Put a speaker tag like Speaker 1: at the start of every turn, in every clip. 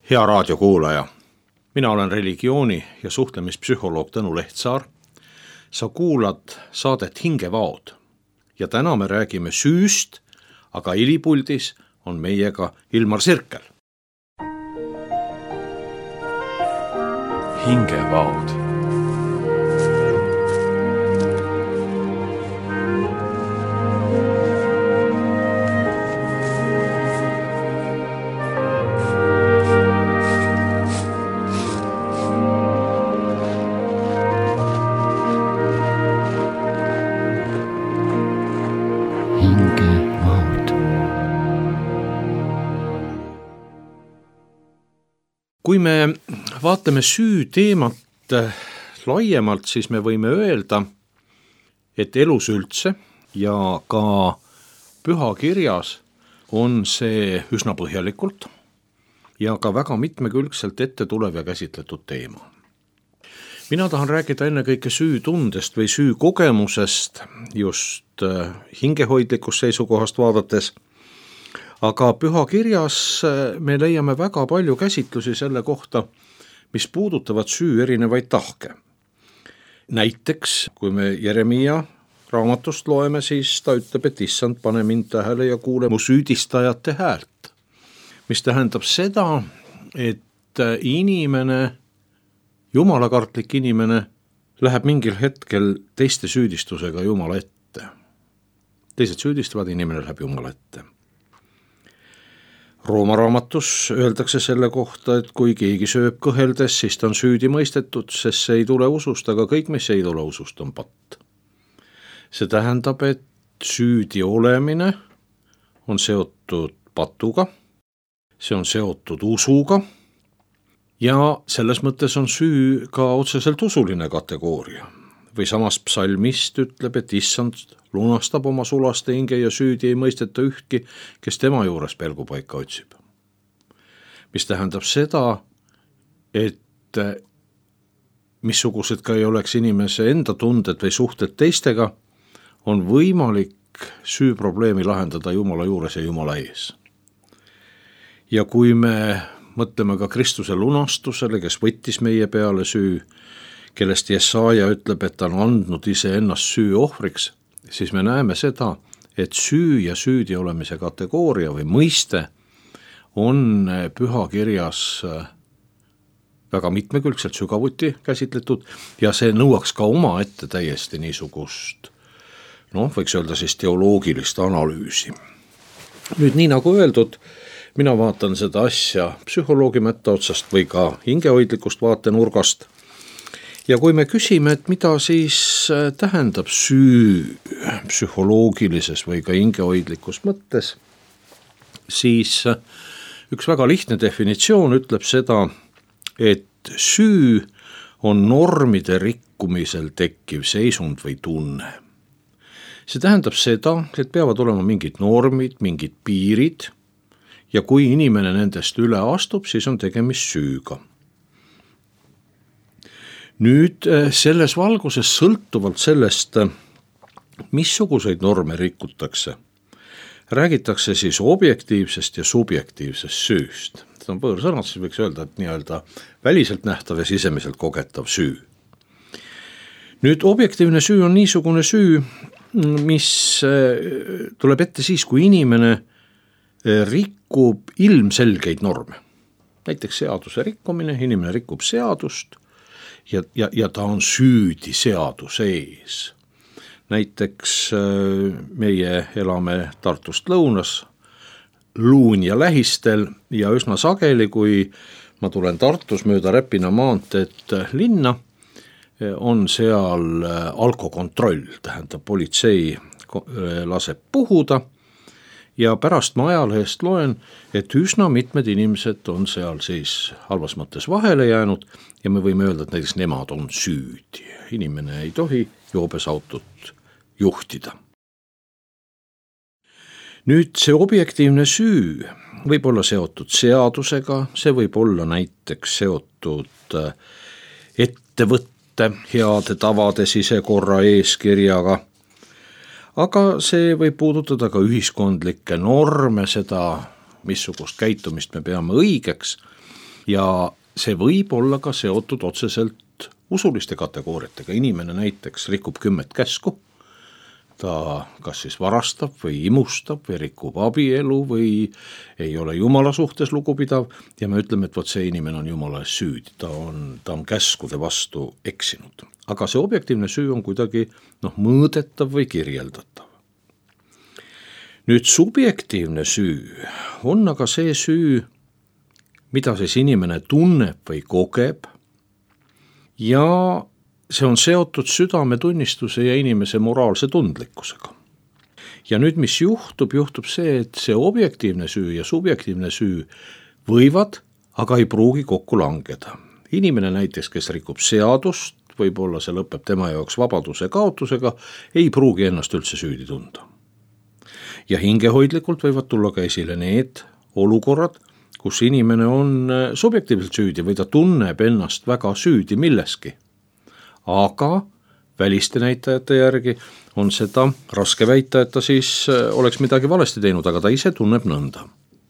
Speaker 1: Hea raadiokuulaja, mina olen religiooni- ja suhtlemispsühholoog Tõnu Lehtsaar. Sa kuulad saadet Hingevaod ja täna me räägime süüst, aga helipuldis on meiega Ilmar Sirkel.
Speaker 2: Hingevaod.
Speaker 1: Kui me vaatame süü teemat laiemalt, siis me võime öelda, et elus üldse ja ka pühakirjas on see üsna põhjalikult ja ka väga mitmekülgselt ette tulev ja käsitletud teema. Mina tahan rääkida ennekõike süütundest või süükogemusest just hingehoidlikust seisukohast vaadates, aga pühakirjas me leiame väga palju käsitlusi selle kohta, mis puudutavad süü erinevaid tahke. Näiteks, kui me Jeremia raamatust loeme, siis ta ütleb, et issand, pane mind tähele ja kuule mu süüdistajate häält. Mis tähendab seda, et inimene, jumalakartlik inimene, läheb mingil hetkel teiste süüdistusega Jumala ette. Teised süüdistavad, inimene läheb Jumala ette. Rooma raamatus öeldakse selle kohta, et kui keegi sööb kõheldes, siis ta on süüdi mõistetud, sest see ei tule usust, aga kõik, mis ei tule usust, on patt. See tähendab, et süüdi olemine on seotud patuga, see on seotud usuga ja selles mõttes on süü ka otseselt usuline kategooria. Või samas psalmist ütleb, et issand lunastab oma sulaste hinge ja süüdi ei mõisteta ühtki, kes tema juures pelgupaika otsib. Mis tähendab seda, et missugused ka ei oleks inimese enda tunded või suhted teistega, on võimalik süüprobleemi lahendada Jumala juures ja Jumala ees. Ja kui me mõtleme ka Kristuse lunastusele, kes võttis meie peale süü, kellest Jesaja ütleb, et ta on andnud iseennast süü ohvriks, siis me näeme seda, et süü ja süüdi olemise kategooria või mõiste on pühakirjas väga mitmekülgselt sügavuti käsitletud ja see nõuaks ka omaette täiesti niisugust, võiks öelda siis teoloogilist analüüsi. Nüüd nii nagu öeldud, mina vaatan seda asja psühholoogi mättaotsast või ka hingehoidlikust vaatenurgast. Ja kui me küsime, et mida siis tähendab süü psühholoogilises või ka hingehoidlikus mõttes, siis üks väga lihtne definitsioon ütleb seda, et süü on normide rikkumisel tekkiv seisund või tunne. See tähendab seda, et peavad olema mingid normid, mingid piirid ja kui inimene nendest üle astub, siis on tegemist süüga. Nüüd selles valguses sõltuvalt sellest, missuguseid norme rikutakse, räägitakse siis objektiivsest ja subjektiivsest süüst. See on võõrsõnad, siis võiks öelda, et nii-öelda väliselt nähtav ja sisemiselt kogetav süü. Nüüd objektiivne süü on niisugune süü, mis tuleb ette siis, kui inimene rikub ilmselgeid norme. Näiteks seaduse rikkumine, inimene rikub seadust, ja ta on süüdi seaduse ees. Näiteks meie elame Tartust lõunas, Luunja lähistel ja üsna sageli, kui ma tulen Tartus mööda Räpina maanteed linna, on seal alkokontroll, tähendab politsei laseb puhuda ja pärast ma ajalehest loen, et üsna mitmed inimesed on seal siis halvas mõttes vahele jäänud ja me võime öelda, et näiteks nemad on süüdi. Inimene ei tohi joobes autot juhtida. Nüüd see objektiivne süü võib olla seotud seadusega, see võib olla näiteks seotud ettevõtte heade tavade sisekorra eeskirjaga, aga see võib puudutada ka ühiskondlikke norme, seda, missugust käitumist me peame õigeks ja see võib olla ka seotud otseselt usuliste kategooriatega. Inimene näiteks rikub 10 käsku, ta kas siis varastab või imustab või rikub abielu või ei ole Jumala suhtes lugupidav ja me ütleme, et see inimene on Jumala ees süüdi, ta on käskude vastu eksinud. Aga see objektiivne süü on kuidagi mõõdetav või kirjeldatav. Nüüd subjektiivne süü on aga see süü, mida siis inimene tunneb või kogeb ja see on seotud südametunnistuse ja inimese moraalse tundlikkusega. Ja nüüd, mis juhtub see, et see objektiivne süü ja subjektiivne süü võivad, aga ei pruugi kokku langeda. Inimene näiteks, kes rikub seadust, võib-olla see lõpeb tema jaoks vabaduse kaotusega, ei pruugi ennast üldse süüdi tunda. Ja hingehoidlikult võivad tulla ka esile need olukorrad, kus inimene on subjektiivselt süüdi või ta tunneb ennast väga süüdi milleski. Aga väliste näitajate järgi on seda raske väita, et ta siis oleks midagi valesti teinud, aga ta ise tunneb nõnda.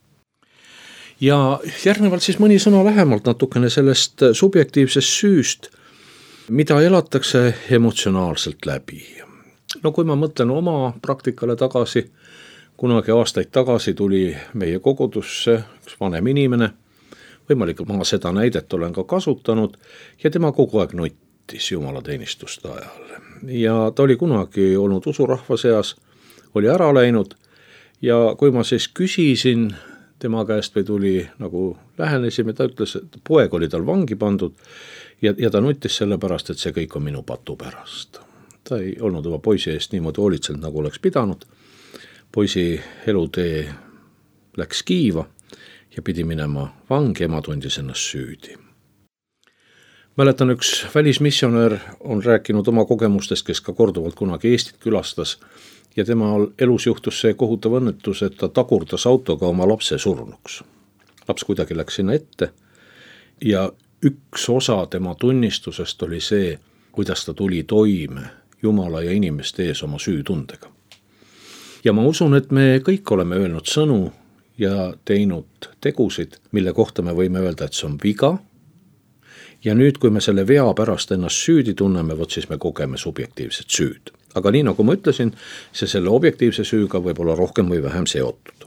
Speaker 1: Ja järgnevalt siis mõni sõna lähemalt natukene sellest subjektiivsest süüst, mida elatakse emotsionaalselt läbi. Kui ma mõtlen oma praktikale tagasi, kunagi aastaid tagasi tuli meie kogudusse üks vanem inimene, võimalik, ma seda näidet olen ka kasutanud ja tema kogu aeg jumalateenistuste ajal. Ja ta oli kunagi olnud usurahva seas, oli ära läinud ja kui ma siis küsisin tema käest või tuli lähenesime, ta ütles, et poeg oli tal vangi pandud ja ta nuttis selle pärast, et see kõik on minu patu pärast. Ta ei olnud oma poisi eest niimoodi hoolitsenud, nagu oleks pidanud. Poisi elutee läks kiiva ja pidi minema vangi, ema tundis ennast süüdi. Mäletan, üks välismissionär on rääkinud oma kogemustest, kes ka korduvalt kunagi Eestit külastas ja tema elus juhtus see kohutav õnnetus, et ta tagurdas autoga oma lapse surnuks. Laps kuidagi läks sinna ette ja üks osa tema tunnistusest oli see, kuidas ta tuli toime Jumala ja inimeste ees oma süütundega. Ja ma usun, et me kõik oleme öelnud sõnu ja teinud tegusid, mille kohta me võime öelda, et see on viga. Ja nüüd, kui me selle vea pärast ennast süüdi tunneme, siis me kogeme subjektiivset süüd. Aga nii nagu ma ütlesin, see selle objektiivse süüga võib olla rohkem või vähem seotud.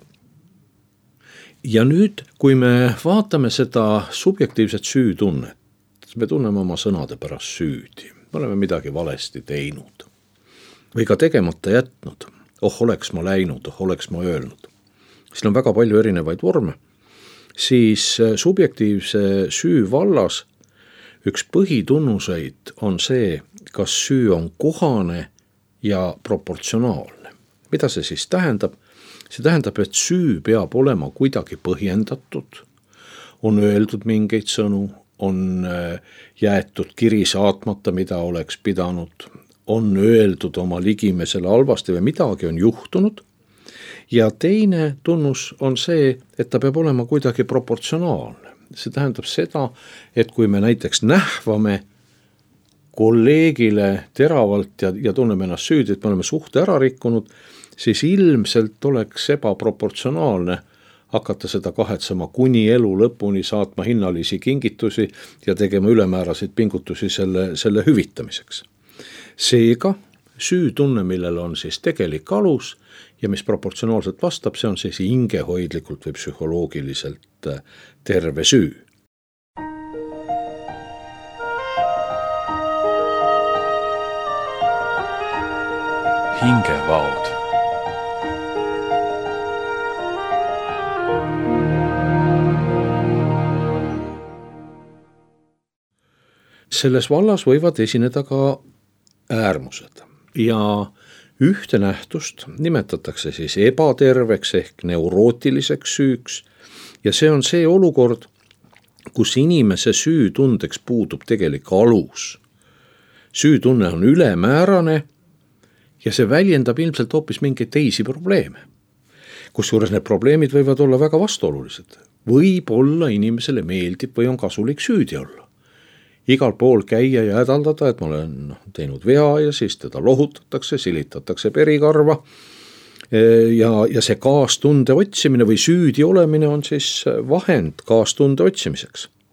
Speaker 1: Ja nüüd, kui me vaatame seda subjektiivset süütunnet, me tunneme oma sõnade pärast süüdi. Me oleme midagi valesti teinud või ka tegemata jätnud. Oleks ma läinud, oleks ma öelnud. Siin on väga palju erinevaid vorme. Siis subjektiivse süü vallas üks põhitunnuseid on see, kas süü on kohane ja proportsionaalne. Mida see siis tähendab? See tähendab, et süü peab olema kuidagi põhjendatud, on öeldud mingeid sõnu, on jäetud kiri saatmata, mida oleks pidanud, on öeldud oma ligimesele halvasti või midagi on juhtunud. Ja teine tunnus on see, et ta peab olema kuidagi proportsionaalne. See tähendab seda, et kui me näiteks nähvame kolleegile teravalt ja tunneme ennast süüdi, et me oleme suhte ära rikkunud, siis ilmselt oleks ebaproportsionaalne hakata seda kahetsema kuni elu lõpuni, saatma hinnalisi kingitusi ja tegema ülemääraseid pingutusi selle hüvitamiseks. Seega süütunne, millel on siis tegelik alus ja mis proportsionaalselt vastab, see on siis hingehoidlikult või psühholoogiliselt terve süü.
Speaker 2: Hingevaod.
Speaker 1: Selles vallas võivad esineda ka äärmused ja ühte nähtust nimetatakse siis ebaterveks ehk neurootiliseks süüks ja see on see olukord, kus inimese süütundeks puudub tegelik alus. Süütunne on ülemäärane ja see väljendab ilmselt hoopis mingeid teisi probleeme. Kusjuures need probleemid võivad olla väga vastuolulised. Võib-olla inimesele meeldib või on kasulik süüdi olla. Igal pool käia ja hädaldada, et ma olen teinud vea ja siis teda lohutatakse, silitatakse perikarva ja see kaastunde otsimine või süüdi olemine on siis vahend kaastunde otsimiseks.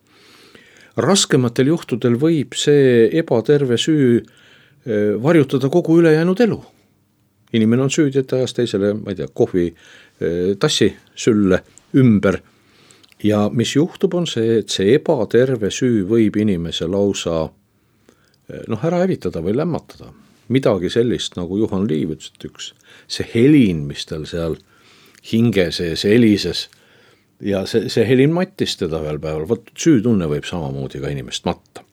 Speaker 1: Raskematel juhtudel võib see ebaterve süü varjutada kogu ülejäänud elu. Inimene on süüdi, et ajas teisele, ma ei tea, kohvi tassi sülle ümber. Ja mis juhtub on see, et see ebaterve süü võib inimese lausa ära hävitada või lämmatada. Midagi sellist, nagu Juhan Liiv ütles, et see helin, mis tal seal hinge sees helises, ja see helin mattis teda ühel päeval. Süütunne võib samamoodi ka inimest matta.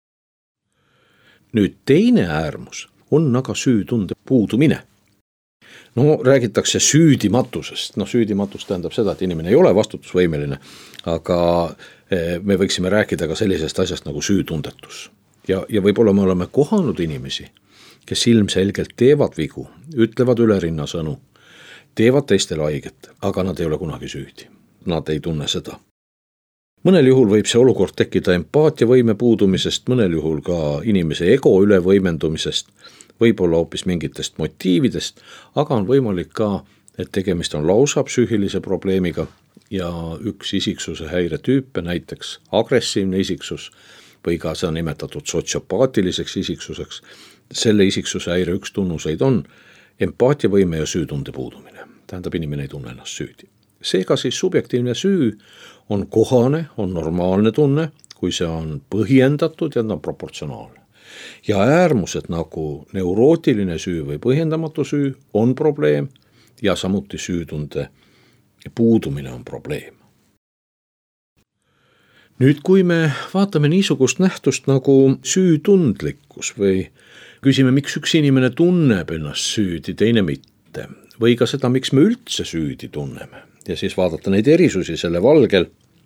Speaker 1: Nüüd teine äärmus on aga süütunde puudumine. Räägitakse süüdimatusest. Süüdimatus tähendab seda, et inimene ei ole vastutusvõimeline, aga me võiksime rääkida ka sellisest asjast nagu süütundetus. Ja võib-olla me oleme kohanud inimesi, kes ilmselgelt teevad vigu, ütlevad ülerinna sõnu, teevad teistele haiget, aga nad ei ole kunagi süüdi. Nad ei tunne seda. Mõnel juhul võib see olukord tekkida empaatiavõime puudumisest, mõnel juhul ka inimese ego ülevõimendumisest, võib-olla hoopis mingitest motiividest, aga on võimalik ka, et tegemist on lausa psüühilise probleemiga ja üks isiksuse häire tüüpe, näiteks agressiivne isiksus või ka see on nimetatud sotsiopaatiliseks isiksuseks. Selle isiksuse häire üks tunnuseid on empaatiavõime ja süütunde puudumine. Tähendab, inimene ei tunne ennast süüdi. Seega siis subjektiivne süü on kohane, on normaalne tunne, kui see on põhjendatud ja on proportsionaalne. Ja äärmused nagu neurootiline süü või põhjendamatu süü on probleem ja samuti süütunde puudumine on probleem. Nüüd, kui me vaatame niisugust nähtust nagu süütundlikkus või küsime, miks üks inimene tunneb ennast süüdi, teine mitte, või ka seda, miks me üldse süüdi tunneme, ja siis vaadata neid erisusi selle valgel,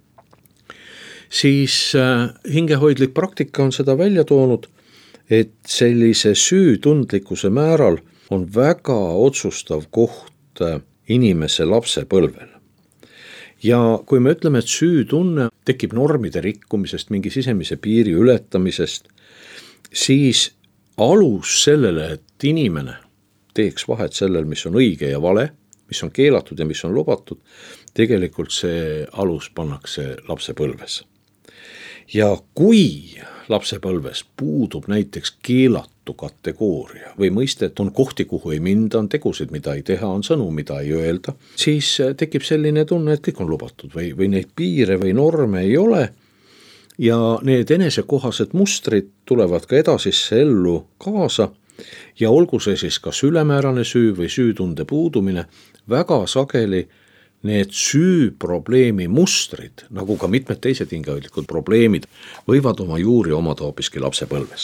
Speaker 1: siis hingehoidlik praktika on seda välja toonud, et sellise süütundlikkuse määral on väga otsustav koht inimese lapsepõlvel. Ja kui me ütleme, et süütunne tekib normide rikkumisest, mingi sisemise piiri ületamisest, siis alus sellele, et inimene teeks vahet sellel, mis on õige ja vale, mis on keelatud ja mis on lubatud, tegelikult see alus pannakse lapsepõlves. Ja kui lapsepõlves puudub näiteks keelatu kategooria või mõiste, et on kohti, kuhu ei minda, on tegusid, mida ei teha, on sõnu, mida ei öelda, siis tekib selline tunne, et kõik on lubatud või neid piire või norme ei ole. Ja need enesekohased mustrid tulevad ka edasisse ellu kaasa ja olgu see siis kas ülemäärane süü või süütunde puudumine, väga sageli need süüprobleemi mustrid, nagu ka mitmed teised hingehoidlikud probleemid, võivad oma juuri omada hoopiski lapsepõlves.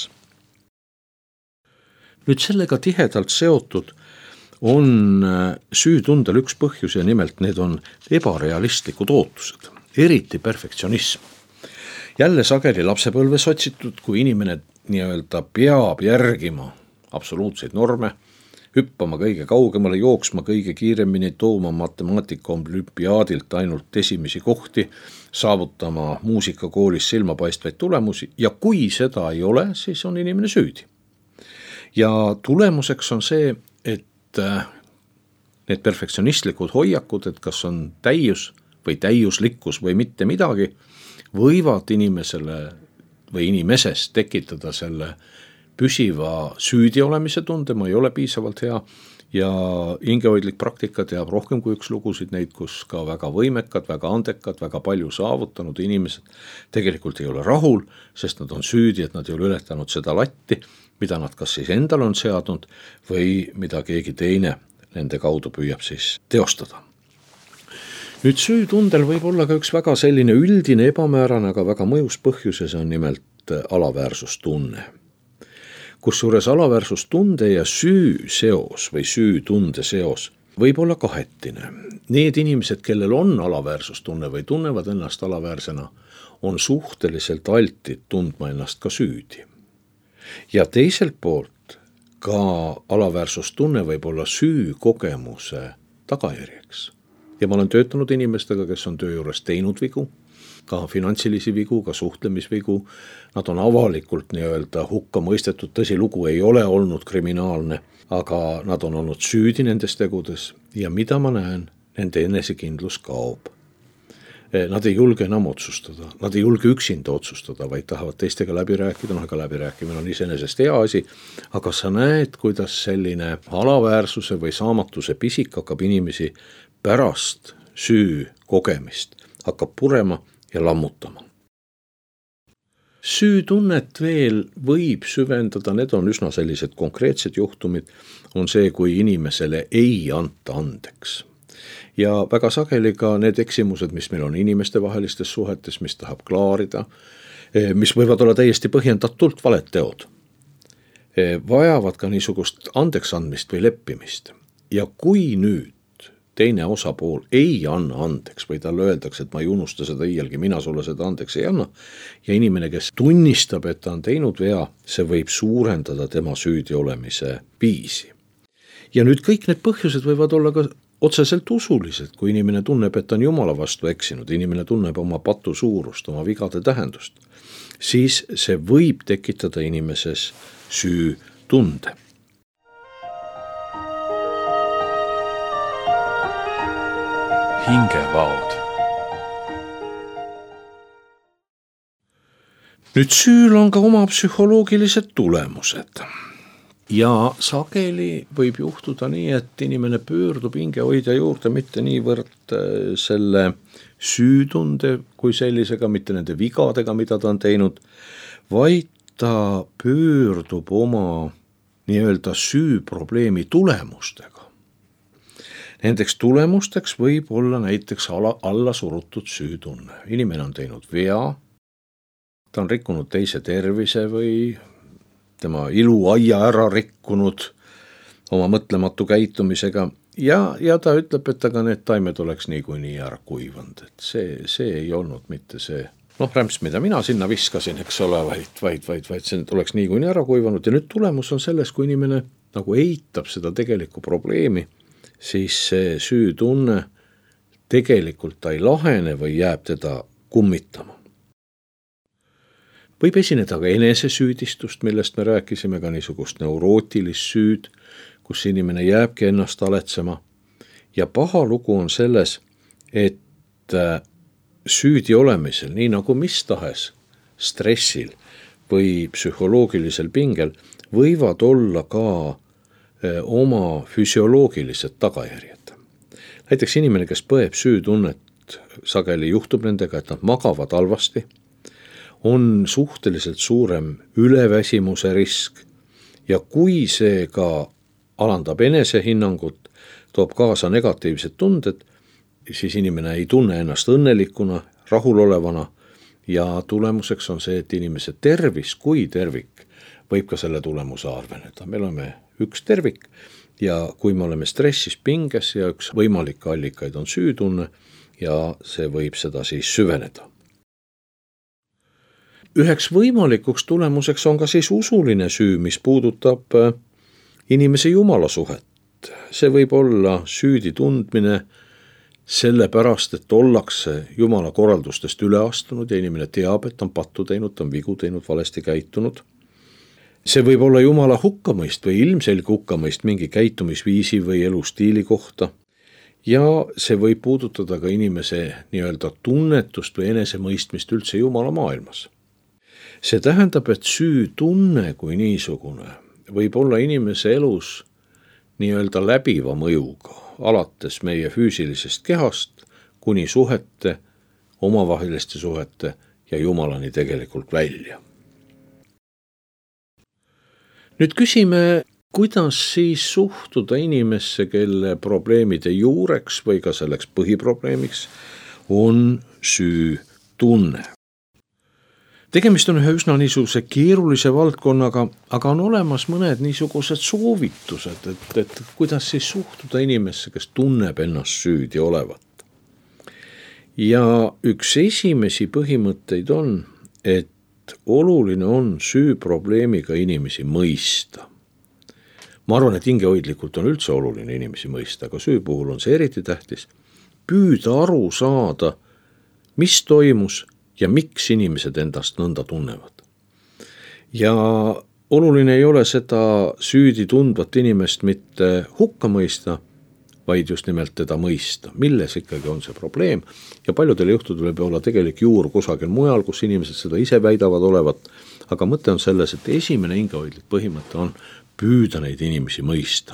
Speaker 1: Nüüd sellega tihedalt seotud on süütundel üks põhjus ja nimelt need on ebarealistlikud ootused, eriti perfektsionism. Jälle sageli lapsepõlves otsitud, kui inimene nii-öelda peab järgima absoluutseid norme, hüppama kõige kaugemale, jooksma kõige kiiremini, tooma matemaatika olümpiaadilt ainult esimesi kohti, saavutama muusikakoolis silmapaistvaid tulemusi ja kui seda ei ole, siis on inimene süüdi. Ja tulemuseks on see, et need perfektsionistlikud hoiakud, et kas on täius või täiuslikkus või mitte midagi, võivad inimesele või inimesest tekitada selle püsiva süüdi olemise tunde, ma ei ole piisavalt hea ja hingehoidlik praktika teab rohkem kui üks lugusid neid, kus ka väga võimekad, väga andekad, väga palju saavutanud inimesed tegelikult ei ole rahul, sest nad on süüdi, et nad ei ole ületanud seda latti, mida nad kas siis endal on seadnud või mida keegi teine nende kaudu püüab siis teostada. Nüüd süütundel võib olla ka üks väga selline üldine ebamäärane, aga väga mõjus põhjus ja see on nimelt alaväärsustunne. Kusjuures alaväärsustunde ja süü seos või süütunde seos võib olla kahetine. Need inimesed, kellel on alaväärsustunne või tunnevad ennast alaväärsena, on suhteliselt altid tundma ennast ka süüdi. Ja teiselt poolt ka alaväärsustunne võib olla süükogemuse tagajärjeks. Ja ma olen töötanud inimestega, kes on töö juures teinud vigu, ka finantsilisi vigu, ka suhtlemisvigu. Nad on avalikult nii-öelda hukka mõistetud, tõsi lugu ei ole olnud kriminaalne, aga nad on olnud süüdi nendes tegudes ja mida ma näen, nende enesekindlus kaob. Nad ei julge enam otsustada, nad ei julge üksinda otsustada, vaid tahavad teistega läbi rääkida, aga läbirääkimine on iseenesest hea asi, aga sa näed, kuidas selline alaväärsuse või saamatuse pisik hakkab inimesi pärast süü kogemist, hakkab purema ja lammutama. Süütunnet veel võib süvendada, need on üsna sellised konkreetsed juhtumid, on see, kui inimesele ei anta andeks. Ja väga sageli ka need eksimused, mis meil on inimestevahelistes suhetes, mis tahab klaarida, mis võivad olla täiesti põhjendatult valed teod, vajavad ka niisugust andeks andmist või leppimist. Ja kui nüüd teine osapool ei anna andeks või talle öeldakse, et ma ei unusta seda iialgi, mina sulle seda andeks ei anna, ja inimene, kes tunnistab, et ta on teinud vea, see võib suurendada tema süüdi olemise viisi. Ja nüüd kõik need põhjused võivad olla ka otseselt usulised, kui inimene tunneb, et on Jumala vastu eksinud, inimene tunneb oma patu suurust, oma vigade tähendust, siis see võib tekitada inimeses süütunde.
Speaker 2: Hingevaod.
Speaker 1: Nüüd süül on ka oma psühholoogilised tulemused. Ja sageli võib juhtuda nii, et inimene pöördub hingehoidja juurde mitte niivõrd selle süütunde kui sellisega, mitte nende vigadega, mida ta on teinud, vaid ta pöördub oma nii-öelda süüprobleemi tulemustega. Nendeks tulemusteks võib olla näiteks alla surutud süütunne. Inimene on teinud vea, ta on rikkunud teise tervise või tema iluaia ära rikkunud oma mõtlematu käitumisega ja ta ütleb, et aga need taimed oleks niikuinii ära kuivanud, et see ei olnud mitte see rämps, mida mina sinna viskasin, eks ole, vaid see oleks niikuinii ära kuivanud. Ja nüüd tulemus on selles, kui inimene nagu eitab seda tegelikku probleemi, siis see süütunne tegelikult ta ei lahene või jääb teda kummitama. Võib esineda ka enesesüüdistust, millest me rääkisime, ka niisugust neurootilist süüd, kus inimene jääbki ennast aletsema. Ja paha lugu on selles, et süüdi olemisel, nii nagu mis tahes stressil või psühholoogilisel pingel, võivad olla ka oma füsioloogilised tagajärjed. Näiteks inimene, kes põeb süütunnet, sageli juhtub nendega, et nad magavad halvasti, on suhteliselt suurem üleväsimuse risk ja kui see ka alandab enesehinnangut, toob kaasa negatiivsed tunded, siis inimene ei tunne ennast õnnelikuna, rahulolevana ja tulemuseks on see, et inimese tervis kui tervik võib ka selle tulemuse arveneda. Me oleme üks tervik ja kui me oleme stressis, pinges ja üks võimalikke allikaid on süütunne ja see võib seda siis süveneda. Üheks võimalikuks tulemuseks on ka siis usuline süü, mis puudutab inimese Jumala suhet. See võib olla süüdi tundmine sellepärast, et ollakse Jumala korraldustest üle astunud ja inimene teab, et on pattu teinud, on vigu teinud, valesti käitunud. See võib olla Jumala hukkamõist või ilmselge hukkamõist mingi käitumisviisi või elustiili kohta. Ja see võib puudutada ka inimese nii-öelda tunnetust või enesemõistmist üldse Jumala maailmas. See tähendab, et süütunne kui niisugune võib olla inimese elus nii-öelda läbiva mõjuga, alates meie füüsilisest kehast kuni suhete, omavaheliste suhete ja Jumalani tegelikult välja. Nüüd küsime, kuidas siis suhtuda inimesse, kelle probleemide juureks või ka selleks põhiprobleemiks on süütunne. Tegemist on ühe üsna niisuguse keerulise valdkonnaga, aga on olemas mõned niisugused soovitused, et kuidas siis suhtuda inimesse, kes tunneb ennast süüdi olevat. Ja üks esimesi põhimõtteid on, et oluline on süüprobleemiga inimesi mõista. Ma arvan, et hingehoidlikult on üldse oluline inimesi mõista, aga süü puhul on see eriti tähtis. Püüda aru saada, mis toimus ja miks inimesed endast nõnda tunnevad. Ja oluline ei ole seda süüdi tundvat inimest mitte hukka mõista, vaid just nimelt teda mõista, milles ikkagi on see probleem ja paljudel juhtudel võib olla tegelik juur kusagil mujal, kus inimesed seda ise väidavad olevat, aga mõte on selles, et esimene hingehoidlik põhimõte on püüda neid inimesi mõista.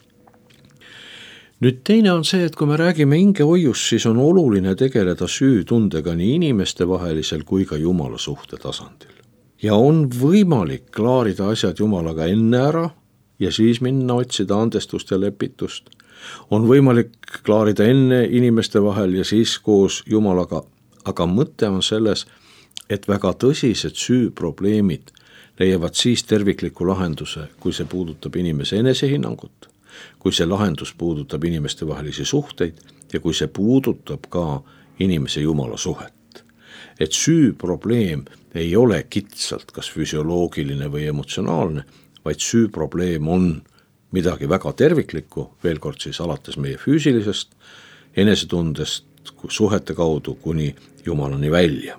Speaker 1: Nüüd teine on see, et kui me räägime hingehoiust, siis on oluline tegeleda süütundega nii inimeste vahelisel kui ka Jumala suhte tasandil. Ja on võimalik klaarida asjad Jumalaga enne ära ja siis minna otsida andestust ja lepitust. On võimalik klaarida enne inimeste vahel ja siis koos Jumalaga, aga mõte on selles, et väga tõsised süüprobleemid leiavad siis tervikliku lahenduse, kui see puudutab inimese enesehinnangut, kui see lahendus puudutab inimeste vahelisi suhteid ja kui see puudutab ka inimese Jumala suhet. Et süüprobleem ei ole kitsalt kas füsioloogiline või emotsionaalne, vaid süüprobleem on midagi väga terviklikku, veel kord siis alates meie füüsilisest, enesetundest, suhete kaudu kuni Jumalani välja.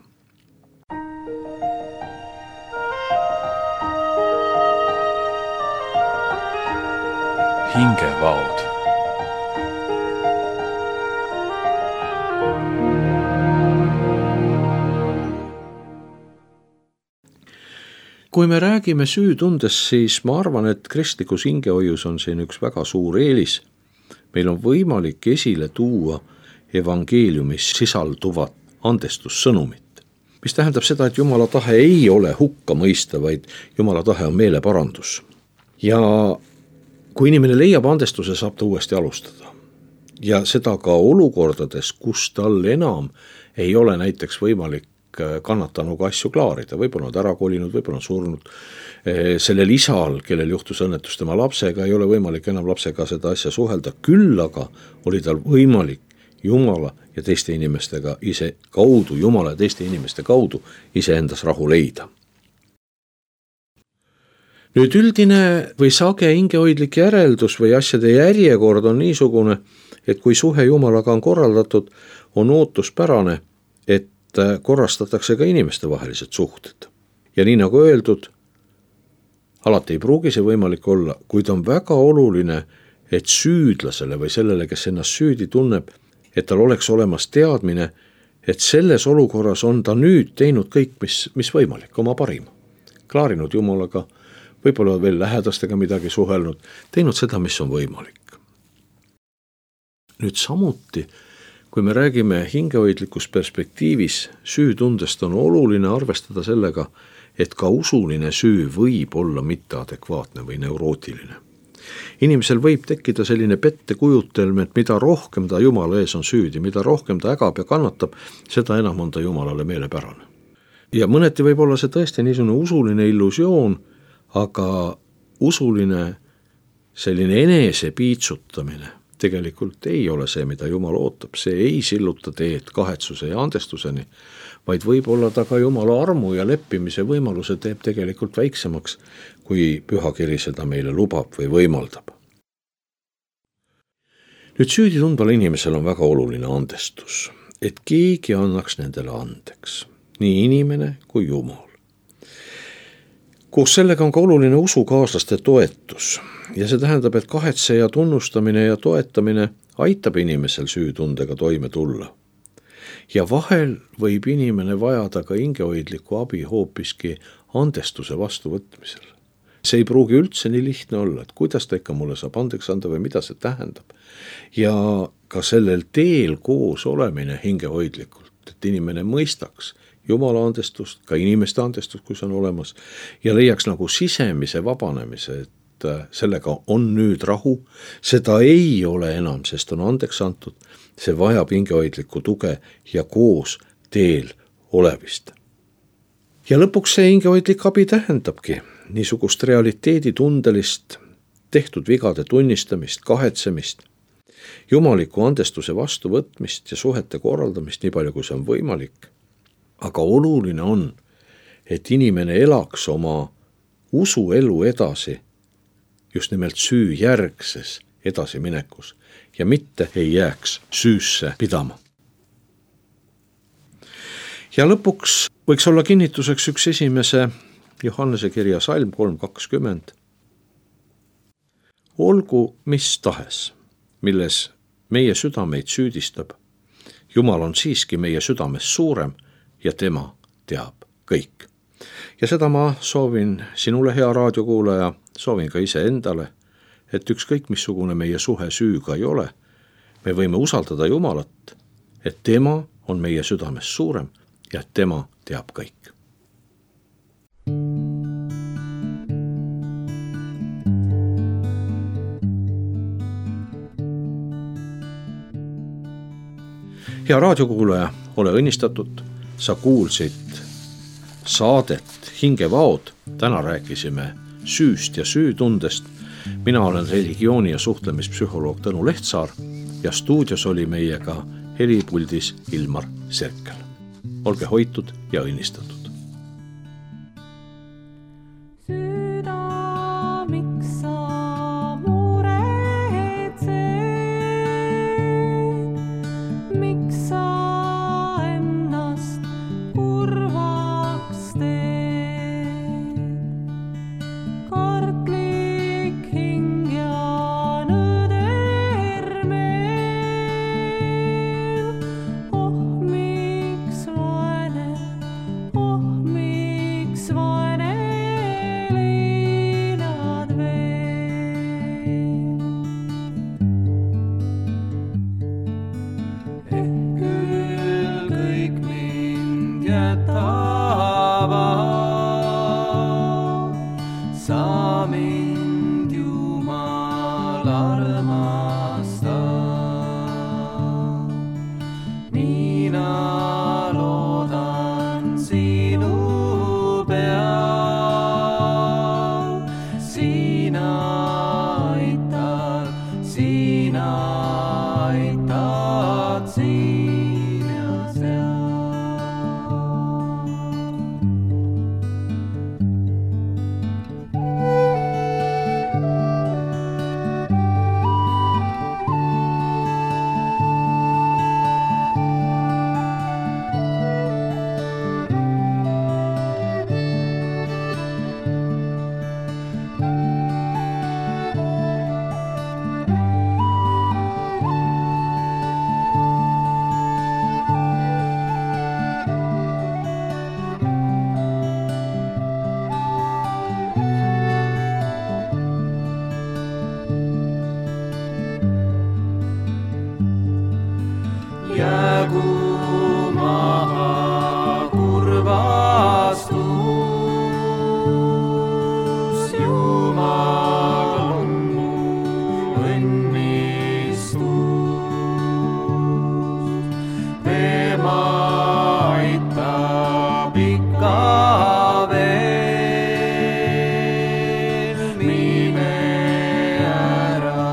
Speaker 2: Hingevaod.
Speaker 1: Kui me räägime süütundest, siis ma arvan, et kristlikus hingehoius on siin üks väga suur eelis. Meil on võimalik esile tuua evangeeliumis sisalduvat andestussõnumit, mis tähendab seda, et Jumala tahe ei ole hukka mõista, vaid Jumala tahe on meeleparandus. Ja kui inimene leiab andestuse, saab ta uuesti alustada. Ja seda ka olukordades, kus tal enam ei ole näiteks võimalik kannatanuga asju klaarida, võib-olla on ära kolinud, võib-olla on surnud. Sellel isal, kellel juhtus õnnetus tema lapsega, ei ole võimalik enam lapsega seda asja suhelda, küll aga oli tal võimalik Jumala ja teiste inimestega ise kaudu, Jumala ja teiste inimeste kaudu iseendas rahu leida. Nüüd üldine või sage hingehoidlik järeldus või asjade järjekord on niisugune, et kui suhe Jumalaga on korraldatud, on ootuspärane, et korrastatakse ka inimeste vahelised suhted. Ja nii nagu öeldud, alati ei pruugi see võimalik olla, kuid on väga oluline, et süüdlasele või sellele, kes ennast süüdi tunneb, et tal oleks olemas teadmine, et selles olukorras on ta nüüd teinud kõik, mis võimalik, oma parima. Klaarinud Jumalaga, võib-olla veel lähedastega midagi suhelnud, teinud seda, mis on võimalik. Nüüd samuti, kui me räägime hingehoidlikus perspektiivis süütundest, on oluline arvestada sellega, et ka usuline süü võib olla mitteadekvaatne või neurootiline. Inimesel võib tekkida selline pettekujutelm, et mida rohkem ta Jumala ees on süüdi, mida rohkem ta ägab ja kannatab, seda enam on ta Jumalale meelepärane. Ja mõneti võib olla see tõesti niisugune usuline illusioon, aga usuline selline enese piitsutamine tegelikult ei ole see, mida Jumal ootab. See ei silluta teed kahetsuse ja andestuseni, vaid võib olla ta ka Jumala armu ja leppimise võimaluse teeb tegelikult väiksemaks, kui pühakiri seda meile lubab või võimaldab. Nüüd süüdi tundval inimesel on väga oluline andestus, et keegi annaks nendele andeks, nii inimene kui Jumal. Koos sellega on ka oluline usukaaslaste toetus ja see tähendab, et kahetseja tunnustamine ja toetamine aitab inimesel süütundega toime tulla. Ja vahel võib inimene vajada ka hingehoidlikku abi hoopiski andestuse vastuvõtmisel. See ei pruugi üldse nii lihtne olla, et kuidas ta ikka mulle saab andeks anda või mida see tähendab. Ja ka sellel teel koos olemine hingehoidlikult, et inimene mõistaks Jumala andestust, ka inimeste andestust, kui see on olemas, ja leiaks nagu sisemise vabanemise, et sellega on nüüd rahu, seda ei ole enam, sest on andeks antud, see vajab hingehoidlikku tuge ja koos teel olevist. Ja lõpuks see hingehoidlik abi tähendabki niisugust realiteeditundelist, tehtud vigade tunnistamist, kahetsemist, jumaliku andestuse vastuvõtmist ja suhete korraldamist nii palju, kui see on võimalik. Aga oluline on, et inimene elaks oma usuelu edasi just nimelt süü järgses edasiminekus ja mitte ei jääks süüsse pidama. Ja lõpuks võiks olla kinnituseks üks esimese Johannese kirja salm 3:20. Olgu mis tahes, milles meie südameid süüdistab, Jumal on siiski meie südames suurem ja tema teab kõik. Ja seda ma soovin sinule, hea raadiokuulaja, soovin ka ise endale, et ükskõik missugune meie suhe süüga ei ole, me võime usaldada Jumalat, et tema on meie südames suurem ja et tema teab kõik. Hea raadiokuulaja, ole õnnistatud, sa kuulsid saadet Hingevaod. Täna rääkisime süüst ja süütundest. Mina olen religiooni- ja suhtlemispsühholoog Tõnu Lehtsaar ja stuudios oli meiega helipuldis Ilmar Serkel. Olge hoitud ja õnnistatud.
Speaker 2: Sa mind Jumal armasta, mina loodan sinu peal. Sina aitad siin ja seal. Jäägu maha kurvastus, Jumal on mu õnnistus. Tema aitab ikka veel, mine ära.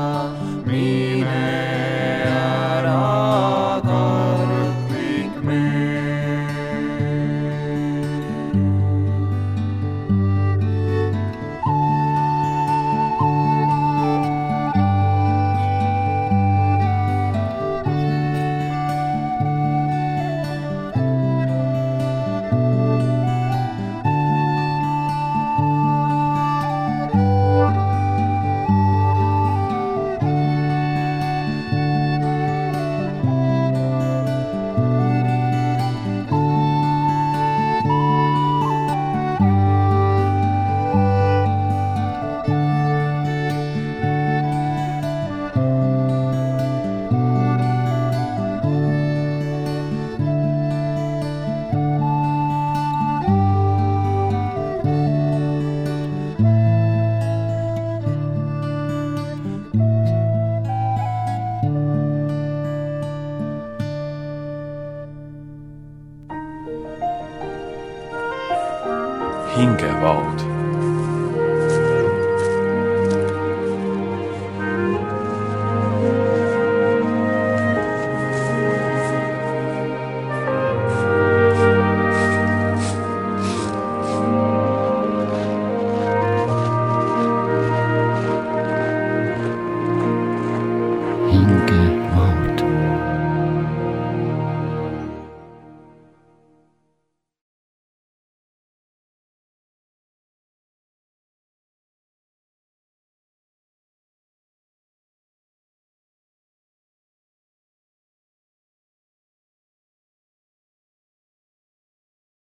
Speaker 3: Hingevaod